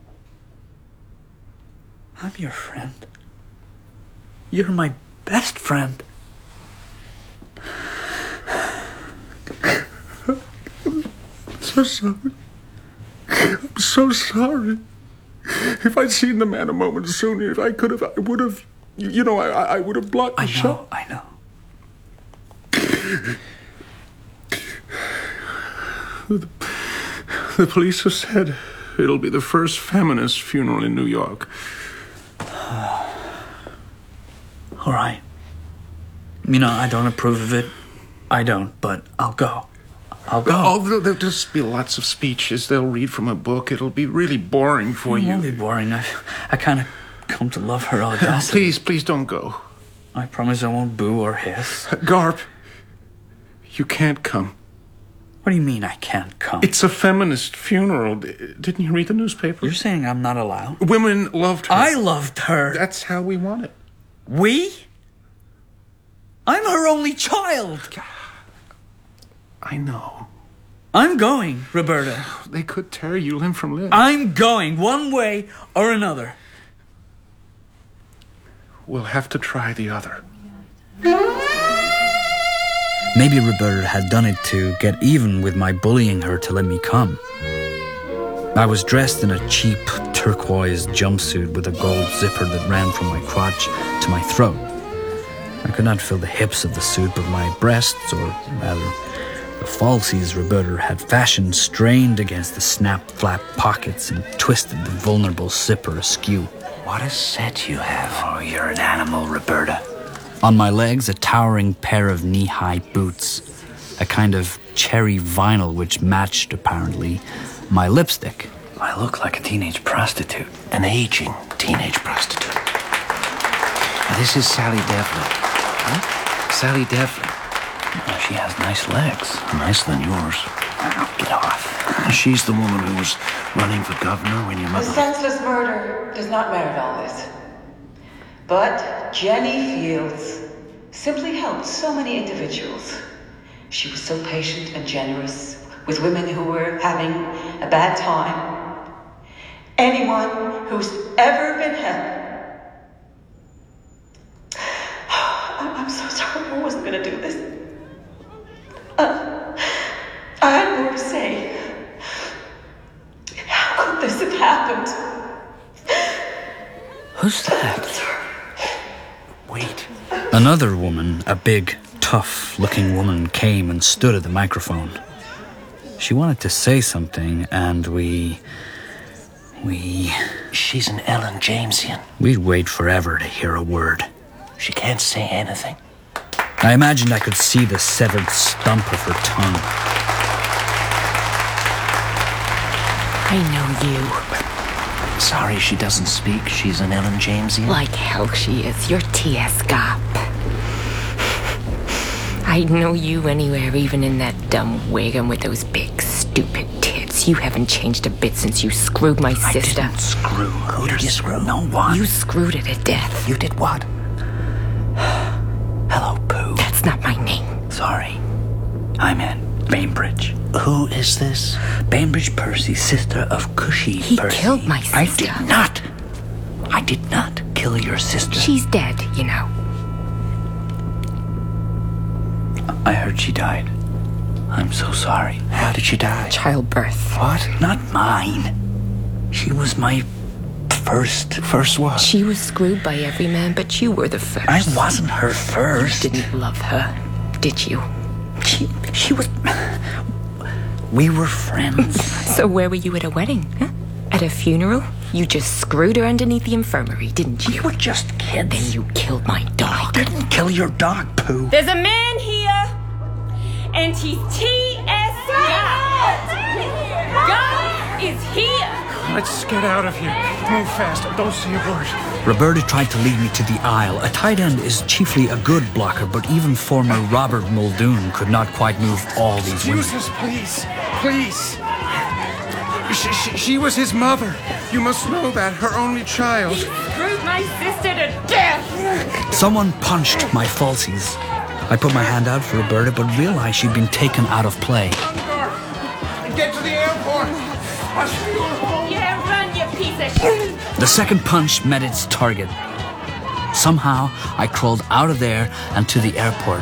Speaker 9: I'm your friend. You're my best friend.
Speaker 8: I'm so sorry. I'm so sorry. If I'd seen the man a moment sooner, if I could have, I would have, you know, I, I would have blocked the
Speaker 9: I know,
Speaker 8: shot.
Speaker 9: I know.
Speaker 8: The, the police have said it'll be the first feminist funeral in New York.
Speaker 9: All right. You know, I don't approve of it. I don't, but I'll go. I'll go.
Speaker 8: Oh, there'll just be lots of speeches. They'll read from a book. It'll be really boring for
Speaker 9: it
Speaker 8: you.
Speaker 9: It won't be boring. I, I kind of come to love her audacity.
Speaker 8: Please, please don't go.
Speaker 9: I promise I won't boo or hiss.
Speaker 8: Garp, you can't come.
Speaker 3: What do you mean I can't come?
Speaker 8: It's a feminist funeral. Didn't you read the newspaper?
Speaker 3: You're saying I'm not allowed?
Speaker 8: Women loved her.
Speaker 9: I loved her.
Speaker 8: That's how we want it.
Speaker 9: We? I'm her only child.
Speaker 8: I know.
Speaker 9: I'm going, Roberta.
Speaker 8: They could tear you limb from limb.
Speaker 9: I'm going, one way or another.
Speaker 8: We'll have to try the other.
Speaker 3: Maybe Roberta had done it to get even with my bullying her to let me come. I was dressed in a cheap turquoise jumpsuit with a gold zipper that ran from my crotch to my throat. I could not feel the hips of the suit, but my breasts, or rather, the falsies Roberta had fashioned, strained against the snap-flap pockets and twisted the vulnerable zipper askew.
Speaker 10: What a set you have.
Speaker 3: Oh, you're an animal, Roberta. On my legs, a towering pair of knee-high boots, a kind of cherry vinyl which matched, apparently, my lipstick. I look like a teenage prostitute.
Speaker 10: An aging teenage prostitute. Now, this is Sally Devlin. Huh? Sally Devlin.
Speaker 3: Oh, she has nice legs.
Speaker 10: Nicer than yours.
Speaker 3: Oh, get off.
Speaker 10: She's the woman who was running for governor when your
Speaker 14: The
Speaker 10: mother...
Speaker 14: senseless murder does not merit all this. But Jenny Fields simply helped so many individuals. She was so patient and generous with women who were having a bad time. Anyone who's ever been helped. I'm so sorry, I wasn't going to do this. Uh, I had more to say. How could this have happened?
Speaker 3: Who's that? Wait. Another woman, a big, tough-looking woman, came and stood at the microphone. She wanted to say something, and we... we...
Speaker 10: She's an Ellen Jamesian.
Speaker 3: We'd wait forever to hear a word.
Speaker 10: She can't say anything.
Speaker 3: I imagined I could see the severed stump of her tongue.
Speaker 15: I know you.
Speaker 10: Sorry she doesn't speak. She's an Ellen Jamesian.
Speaker 15: Like hell she is. You're T S. Gop. I'd know you anywhere, even in that dumb wig and with those big, stupid tits. You haven't changed a bit since you screwed my sister.
Speaker 3: I didn't screw.
Speaker 10: Who did you screw?
Speaker 3: No one.
Speaker 15: You screwed her to death.
Speaker 10: You did what? Hello, Pooh.
Speaker 15: That's not my name.
Speaker 3: Sorry. I meant Bainbridge.
Speaker 10: Who is this?
Speaker 3: Bainbridge Percy, sister of Cushy
Speaker 15: He
Speaker 3: Percy.
Speaker 15: killed my sister.
Speaker 3: I did not. I did not kill your sister.
Speaker 15: She's dead, you know.
Speaker 3: I heard she died. I'm so sorry.
Speaker 10: How did she die?
Speaker 15: Childbirth.
Speaker 3: What? Not mine. She was my first.
Speaker 10: First what?
Speaker 15: She was screwed by every man, but you were the first.
Speaker 3: I wasn't her first.
Speaker 15: You didn't love her, did you?
Speaker 3: She, she was... We were friends.
Speaker 15: So where were you at a wedding? Huh? At a funeral? You just screwed her underneath the infirmary, didn't you?
Speaker 3: We were just kids.
Speaker 15: Then you killed my dog.
Speaker 3: I didn't kill your dog, Pooh.
Speaker 16: There's a man here, and he's T S. God is here.
Speaker 8: Let's get out of here. Move fast. Don't say a word.
Speaker 3: Roberta tried to lead me to the aisle. A tight end is chiefly a good blocker, but even former Robert Muldoon could not quite move all these women.
Speaker 8: Excuse us, please. Please. She, she, she was his mother. You must know that. Her only child.
Speaker 16: He screwed my sister to death.
Speaker 3: Someone punched my falsies. I put my hand out for Roberta, but realized she'd been taken out of play.
Speaker 8: Get to the airport.
Speaker 16: Yeah, run, you piece of shit.
Speaker 3: The second punch met its target. Somehow, I crawled out of there and to the airport.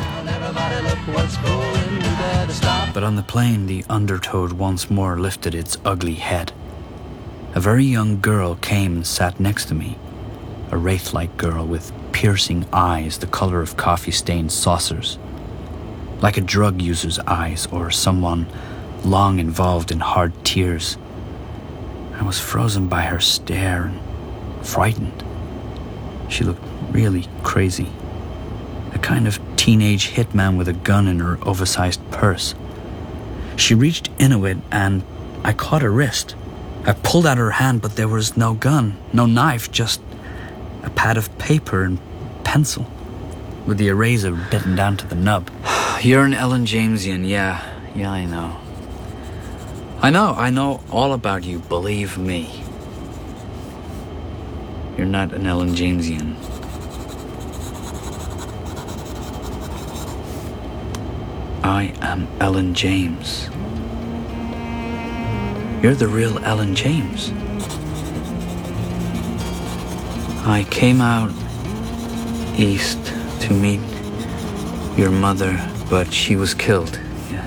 Speaker 3: But on the plane, the undertoad once more lifted its ugly head. A very young girl came and sat next to me. A wraith-like girl with piercing eyes the color of coffee-stained saucers. Like a drug user's eyes, or someone long involved in hard tears. I was frozen by her stare and frightened. She looked really crazy. A kind of teenage hitman with a gun in her oversized purse. She reached into it and I caught her wrist. I pulled out her hand, but there was no gun, no knife, just a pad of paper and pencil with the eraser bitten down to the nub. You're an Ellen Jamesian, yeah. Yeah, I know. I know, I know all about you, believe me. You're not an Ellen Jamesian. I am Ellen James. You're the real Ellen James. I came out east to meet your mother, but she was killed. Yeah.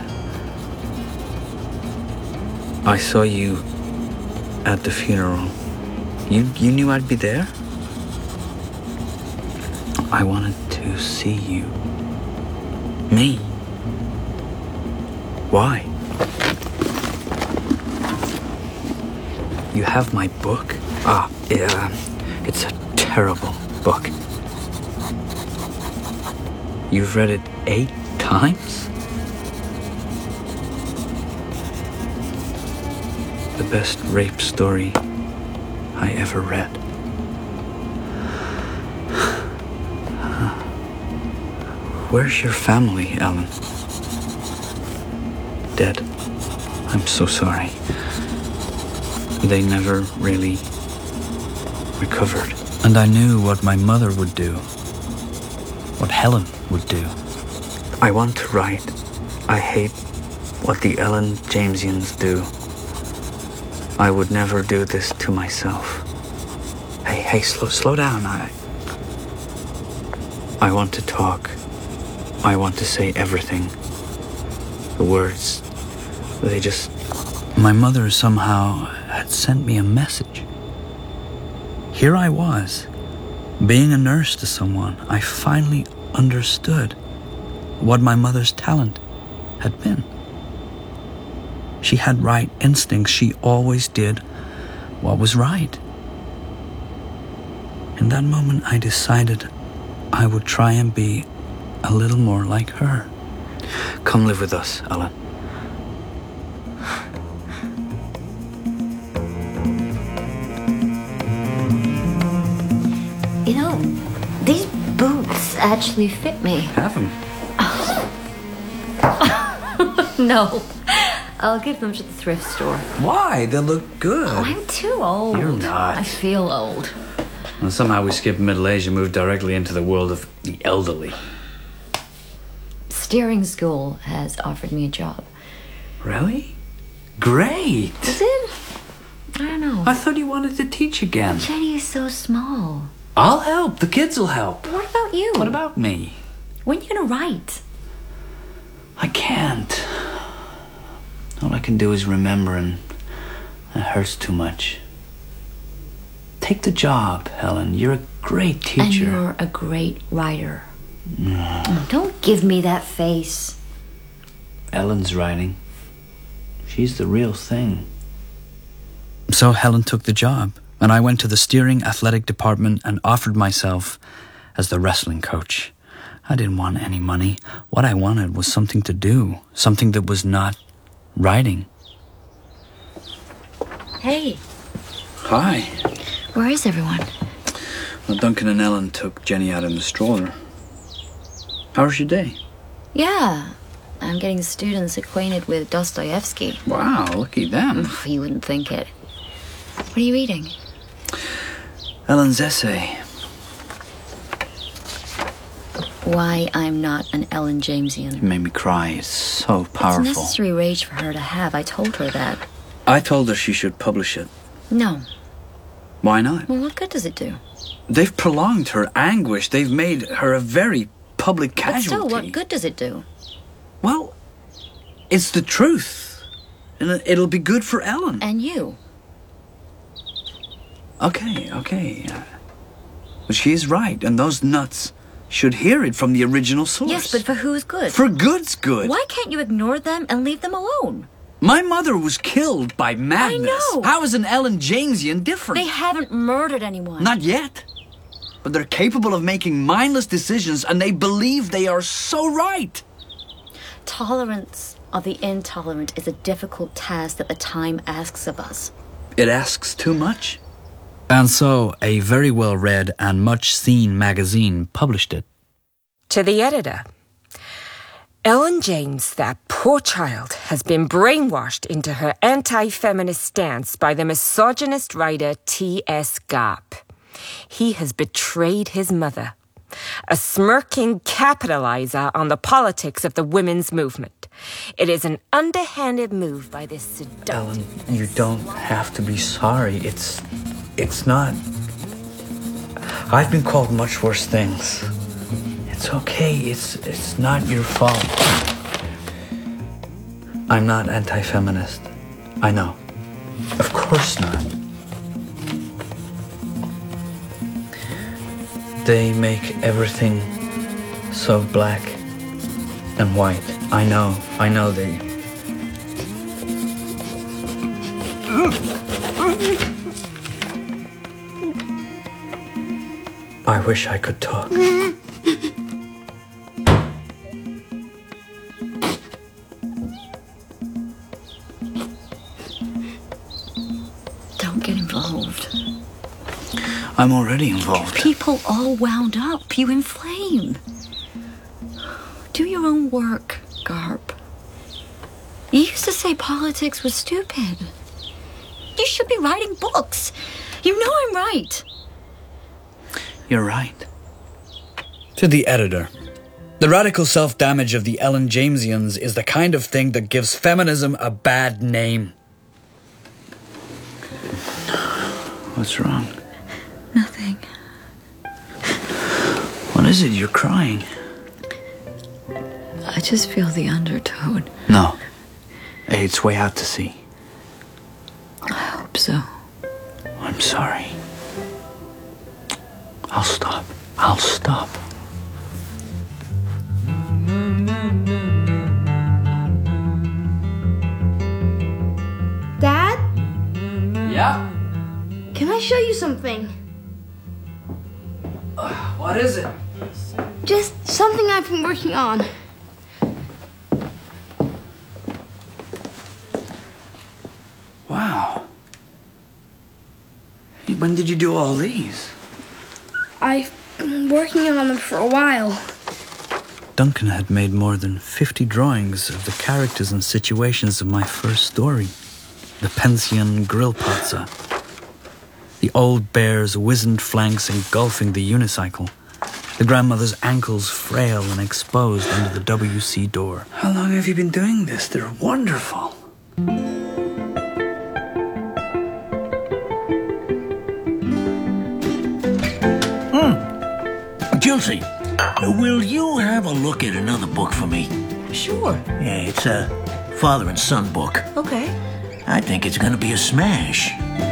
Speaker 3: I saw you at the funeral. You you knew I'd be there? I wanted to see you. Me. Why? You have my book? Ah, yeah. It's a terrible book. You've read it eight times? The best rape story I ever read. Where's your family, Ellen? Dead. I'm so sorry. They never really recovered. And I knew what my mother would do. What Helen would do. I want to write. I hate what the Ellen Jamesians do. I would never do this to myself. Hey, hey, slow, slow down. I, I want to talk. I want to say everything. The words, they just... My mother somehow had sent me a message. Here I was, being a nurse to someone. I finally understood what my mother's talent had been. She had right instincts. She always did what was right. In that moment, I decided I would try and be a little more like her. Come live with us, Ellen.
Speaker 12: You know, these boots actually fit me.
Speaker 3: Have them.
Speaker 12: No. I'll give them to the thrift store.
Speaker 3: Why? They look good.
Speaker 12: Oh, I'm too old.
Speaker 3: You're not.
Speaker 12: I feel old.
Speaker 3: And somehow we skipped middle age and moved directly into the world of the elderly.
Speaker 12: Steering school has offered me a job.
Speaker 3: Really? Great.
Speaker 12: Is it? I don't know.
Speaker 3: I thought you wanted to teach again.
Speaker 12: Jenny is so small.
Speaker 3: I'll help. The kids will help.
Speaker 12: What about you?
Speaker 3: What about me?
Speaker 12: When are you going to write?
Speaker 3: I can't. All I can do is remember, and it hurts too much. Take the job, Helen. You're a great teacher.
Speaker 12: And you're a great writer. Mm. Don't give me that face.
Speaker 3: Ellen's writing. She's the real thing. So Helen took the job, and I went to the steering athletic department and offered myself as the wrestling coach. I didn't want any money. What I wanted was something to do, something that was not writing.
Speaker 12: Hey.
Speaker 3: Hi.
Speaker 12: Where is everyone?
Speaker 3: Well, Duncan and Ellen took Jenny out in the stroller. How was your day?
Speaker 12: Yeah. I'm getting students acquainted with Dostoevsky.
Speaker 3: Wow, lucky them.
Speaker 12: You wouldn't think it. What are you reading?
Speaker 3: Ellen's essay.
Speaker 12: Why I'm not an Ellen Jamesian.
Speaker 3: It made me cry. It's so powerful.
Speaker 12: It's necessary rage for her to have. I told her that.
Speaker 3: I told her she should publish it.
Speaker 12: No.
Speaker 3: Why not?
Speaker 12: Well, what good does it do?
Speaker 3: They've prolonged her anguish. They've made her a very public casualty.
Speaker 12: But still, what good does it do?
Speaker 3: Well, it's the truth. And it'll be good for Ellen.
Speaker 12: And you.
Speaker 3: Okay, okay. But she is right, and those nuts should hear it from the original source.
Speaker 12: Yes, but for whose good?
Speaker 3: For good's good.
Speaker 12: Why can't you ignore them and leave them alone?
Speaker 3: My mother was killed by madness.
Speaker 12: I know.
Speaker 3: How is an Ellen Jamesian different?
Speaker 12: They haven't murdered anyone.
Speaker 3: Not yet. But they're capable of making mindless decisions, and they believe they are so right.
Speaker 12: Tolerance of the intolerant is a difficult task that the time asks of us.
Speaker 3: It asks too much. And so, a very well-read and much-seen magazine published it.
Speaker 15: To the editor. Ellen James, that poor child, has been brainwashed into her anti-feminist stance by the misogynist writer T S Garp. He has betrayed his mother, a smirking capitalizer on the politics of the women's movement. It is an underhanded move by this seductive...
Speaker 3: Ellen, you don't have to be sorry. It's... it's not... I've been called much worse things. It's okay. It's it's not your fault. I'm not anti-feminist. I know. Of course not. They make everything so black and white. I know. I know they... I wish I could talk.
Speaker 11: Don't get involved.
Speaker 3: I'm already involved.
Speaker 11: People all wound up. You inflame. Do your own work, Garp. You used to say politics was stupid. You should be writing books. You know I'm right.
Speaker 3: You're right. To the editor. The radical self-damage of the Ellen Jamesians is the kind of thing that gives feminism a bad name. What's wrong?
Speaker 11: Nothing.
Speaker 3: What is it? You're crying.
Speaker 11: I just feel the undertone.
Speaker 3: No. It's way out to sea.
Speaker 11: I hope so.
Speaker 3: I'm sorry. I'll stop. I'll stop.
Speaker 5: Dad?
Speaker 9: Yeah?
Speaker 5: Can I show you something?
Speaker 9: Uh, what is it?
Speaker 5: Just something I've been working on.
Speaker 3: Wow. When did you do all these?
Speaker 5: I've been working on them for a while.
Speaker 3: Duncan had made more than fifty drawings of the characters and situations of my first story. The pension grillpazza. The old bear's wizened flanks engulfing the unicycle. The grandmother's ankles frail and exposed under the W C door. How long have you been doing this? They're wonderful.
Speaker 10: Chelsea, will you have a look at another book for me?
Speaker 11: Sure.
Speaker 10: Yeah, it's a father and son book.
Speaker 11: Okay.
Speaker 10: I think it's gonna be a smash.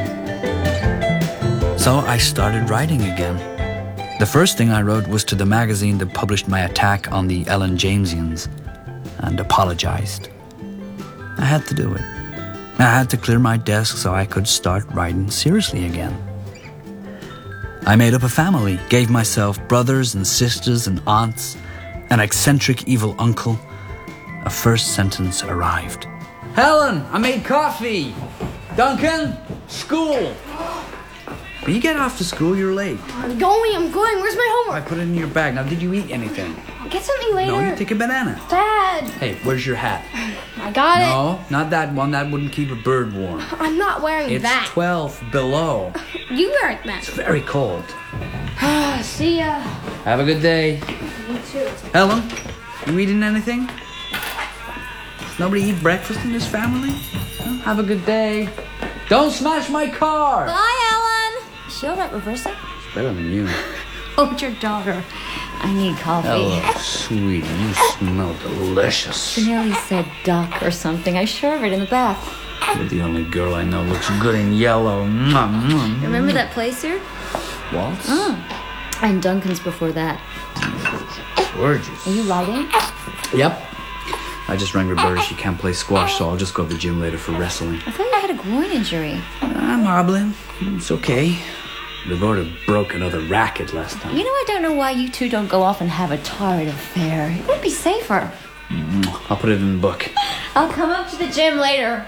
Speaker 3: So I started writing again. The first thing I wrote was to the magazine that published my attack on the Ellen Jamesians, and apologized. I had to do it. I had to clear my desk so I could start writing seriously again. I made up a family, gave myself brothers and sisters and aunts, an eccentric evil uncle. A first sentence arrived.
Speaker 9: Helen, I made coffee. Duncan, school.
Speaker 3: When you get off to school, you're late.
Speaker 5: I'm going, I'm going. Where's my
Speaker 3: I
Speaker 5: homework?
Speaker 3: put it in your bag. Now, did you eat anything?
Speaker 5: Get something later.
Speaker 3: No, you take a banana.
Speaker 5: Dad,
Speaker 3: Hey, where's your hat?
Speaker 5: I got it.
Speaker 3: No, not that one. That wouldn't keep a bird warm.
Speaker 5: I'm not wearing
Speaker 3: It's
Speaker 5: that.
Speaker 3: twelve below.
Speaker 5: You wear that.
Speaker 3: It's very cold.
Speaker 5: See ya.
Speaker 3: Have a good day.
Speaker 5: You too.
Speaker 3: Helen, you eating anything? Does nobody eat breakfast in this family? Huh? Have a good day. Don't smash my car.
Speaker 11: Bye, Ellen. Is she all right, Roberta?
Speaker 3: It's better than you.
Speaker 11: Oh, it's your daughter. I need coffee.
Speaker 3: Hello, sweetie. You smell delicious.
Speaker 11: She nearly said duck or something. I sure it in the bath.
Speaker 3: You're the only girl I know looks good in yellow. Mwah, mwah, mwah.
Speaker 11: Remember that place here?
Speaker 3: Waltz?
Speaker 11: Oh. And Duncan's before that.
Speaker 3: Gorgeous.
Speaker 11: Are you writing?
Speaker 3: Yep. I just rang Roberta. She can't play squash, so I'll just go to the gym later for wrestling.
Speaker 11: I thought you had a groin injury.
Speaker 3: I'm hobbling. It's okay. Roberta broke another racket last time.
Speaker 11: You know, I don't know why you two don't go off and have a torrid affair. It would be safer.
Speaker 3: I'll put it in the book.
Speaker 11: I'll come up to the gym later.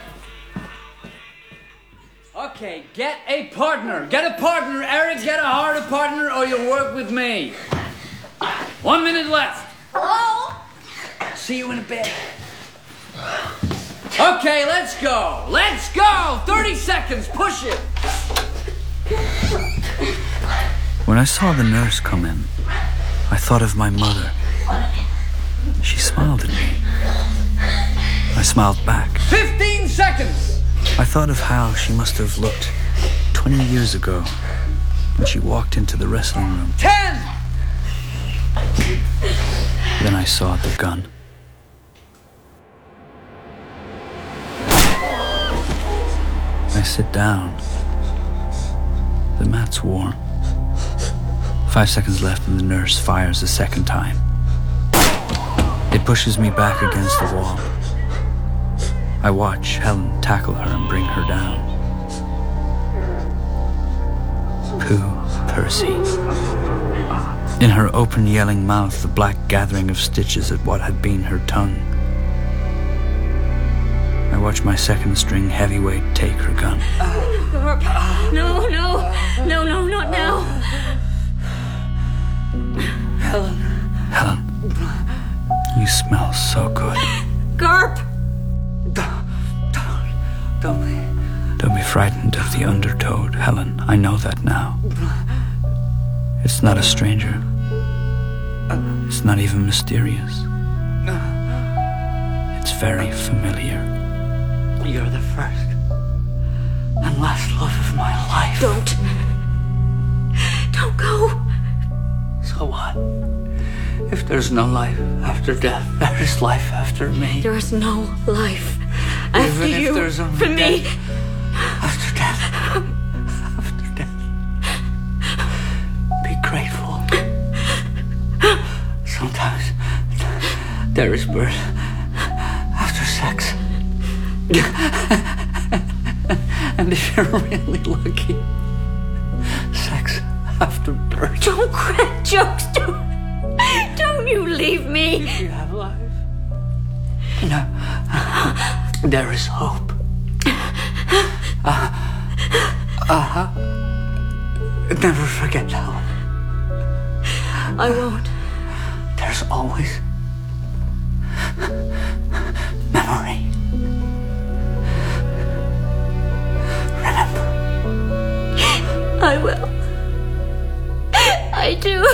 Speaker 9: Okay, get a partner. Get a partner, Eric. Get a harder partner or you'll work with me. One minute left.
Speaker 11: Hello?
Speaker 9: see you in a bit. Okay, let's go. Let's go. thirty seconds. Push it.
Speaker 3: When I saw the nurse come in, I thought of my mother. She smiled at me. I smiled back.
Speaker 9: fifteen seconds.
Speaker 3: I thought of how she must have looked twenty years ago when she walked into the wrestling room.
Speaker 9: ten.
Speaker 3: Then I saw the gun. I sit down. The mat's warm. Five seconds left and the nurse fires a second time. It pushes me back against the wall. I watch Helen tackle her and bring her down. Pooh, Percy. In her open, yelling mouth, the black gathering of stitches at what had been her tongue. I watch my second-string heavyweight take her gun.
Speaker 6: Garp. No, no. No, no, not now.
Speaker 9: Helen.
Speaker 3: Helen. You smell so good.
Speaker 6: Garp!
Speaker 9: Don't, don't be...
Speaker 3: Don't be frightened of the undertow, Helen. I know that now. It's not a stranger. It's not even mysterious. It's very familiar.
Speaker 9: You're the first and last love of my life.
Speaker 6: Don't. Don't go.
Speaker 9: So what? If there's no life after death, there is life after me.
Speaker 6: There is no life after
Speaker 9: Even
Speaker 6: you.
Speaker 9: if there's only
Speaker 6: for me.
Speaker 9: death. After death. After death. Be grateful. Sometimes there is birth after sex. And if you're really lucky, sex after birth.
Speaker 6: Don't crack jokes. Don't, don't you leave me.
Speaker 9: If you have life, no, there is hope. Uh, uh-huh. Never forget, Helen.
Speaker 6: I won't.
Speaker 9: There's always memory. Remember.
Speaker 6: I will. I do.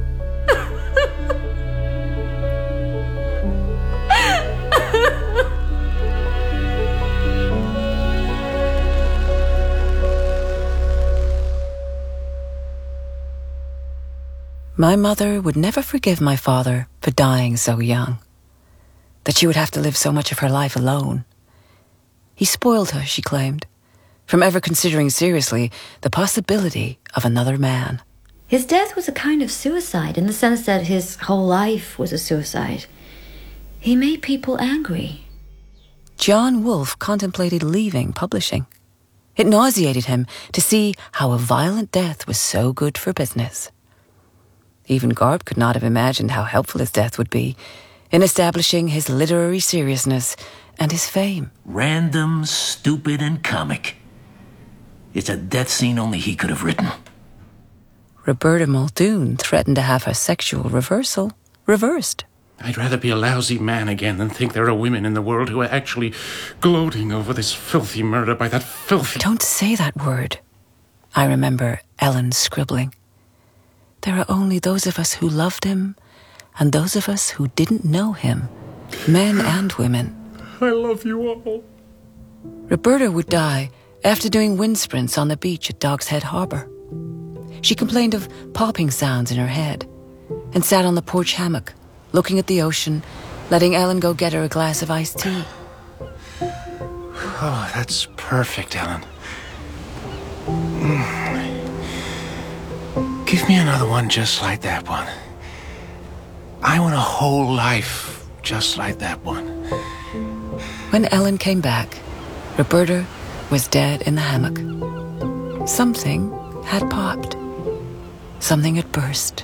Speaker 17: My mother would never forgive my father for dying so young, that she would have to live so much of her life alone. He spoiled her, she claimed, from ever considering seriously the possibility of another man.
Speaker 12: His death was a kind of suicide in the sense that his whole life was a suicide. He made people angry.
Speaker 17: John Woolf contemplated leaving publishing. It nauseated him to see how a violent death was so good for business. Even Garp could not have imagined how helpful his death would be in establishing his literary seriousness and his fame.
Speaker 10: Random, stupid, and comic. It's a death scene only he could have written.
Speaker 17: Roberta Muldoon threatened to have her sexual reversal reversed.
Speaker 8: I'd rather be a lousy man again than think there are women in the world who are actually gloating over this filthy murder by that filthy...
Speaker 17: Don't say that word. I remember Ellen scribbling. There are only those of us who loved him and those of us who didn't know him, men and women.
Speaker 8: I love you all.
Speaker 17: Roberta would die after doing wind sprints on the beach at Dog's Head Harbor. She complained of popping sounds in her head and sat on the porch hammock, looking at the ocean, letting Ellen go get her a glass of iced tea.
Speaker 8: Oh, that's perfect, Ellen. Give me another one just like that one. I want a whole life just like that one.
Speaker 17: When Ellen came back, Roberta was dead in the hammock. Something had popped. Something had burst.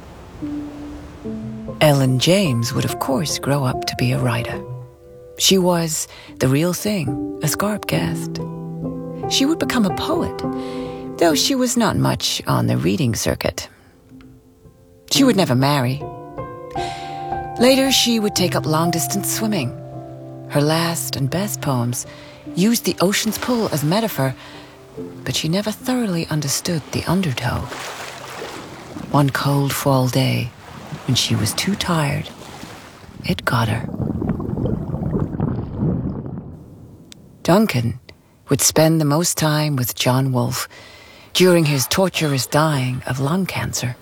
Speaker 17: Ellen James would, of course, grow up to be a writer. She was the real thing, as Garp guessed. She would become a poet, though she was not much on the reading circuit. She would never marry. Later, she would take up long-distance swimming. Her last and best poems used the ocean's pull as metaphor, but she never thoroughly understood the undertow. One cold fall day, when she was too tired, it got her. Duncan would spend the most time with John Woolf during his torturous dying of lung cancer.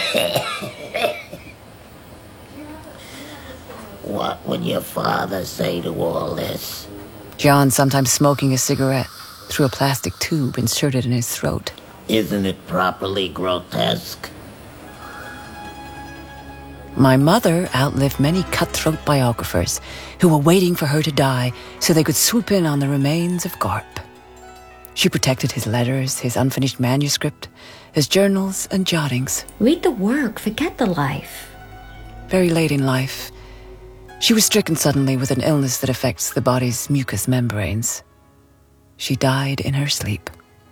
Speaker 10: What would your father say to all this?
Speaker 17: John sometimes smoking a cigarette through a plastic tube inserted in his throat.
Speaker 10: Isn't it properly grotesque?
Speaker 17: My mother outlived many cutthroat biographers who were waiting for her to die so they could swoop in on the remains of Garp. She protected his letters, his unfinished manuscript, his journals and jottings.
Speaker 7: Read the work, forget the life.
Speaker 17: Very late in life, she was stricken suddenly with an illness that affects the body's mucous membranes. She died in her sleep.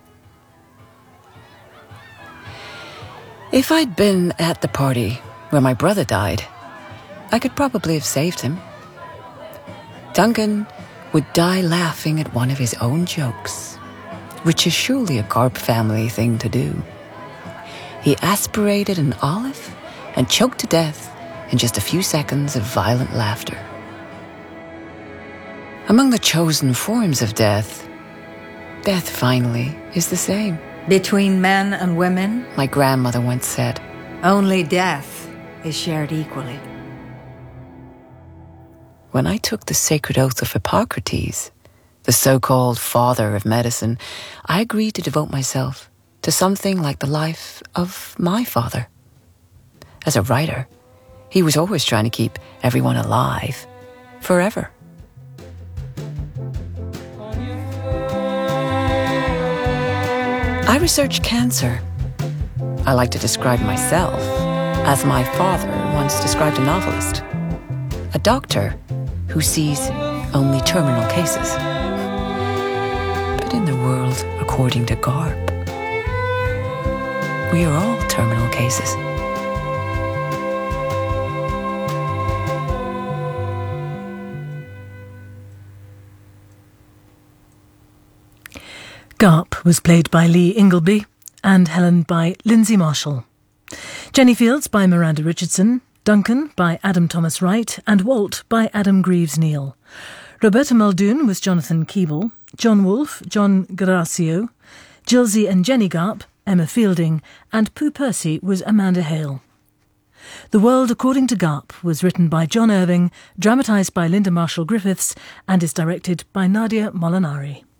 Speaker 17: If I'd been at the party where my brother died, I could probably have saved him. Duncan would die laughing at one of his own jokes, which is surely a Garp family thing to do. He aspirated an olive and choked to death in just a few seconds of violent laughter. Among the chosen forms of death, death finally is the same.
Speaker 7: Between men and women,
Speaker 17: my grandmother once said,
Speaker 7: only death is shared equally.
Speaker 17: When I took the sacred oath of Hippocrates, the so-called father of medicine, I agreed to devote myself to something like the life of my father. As a writer, he was always trying to keep everyone alive, forever. I research cancer. I like to describe myself as my father once described a novelist, a doctor who sees only terminal cases. But in the world according to Garp, we are all terminal cases.
Speaker 1: Garp was played by Lee Ingleby and Helen by Lindsay Marshall. Jenny Fields by Miranda Richardson, Duncan by Adam Thomas Wright, and Walt by Adam Greaves Neal. Roberta Muldoon was Jonathan Keeble, John Woolf, John Garacio, Jilsey and Jenny Garp, Emma Fielding, and Pooh Percy was Amanda Hale. The World According to Garp was written by John Irving, dramatised by Linda Marshall Griffiths, and is directed by Nadia Molinari.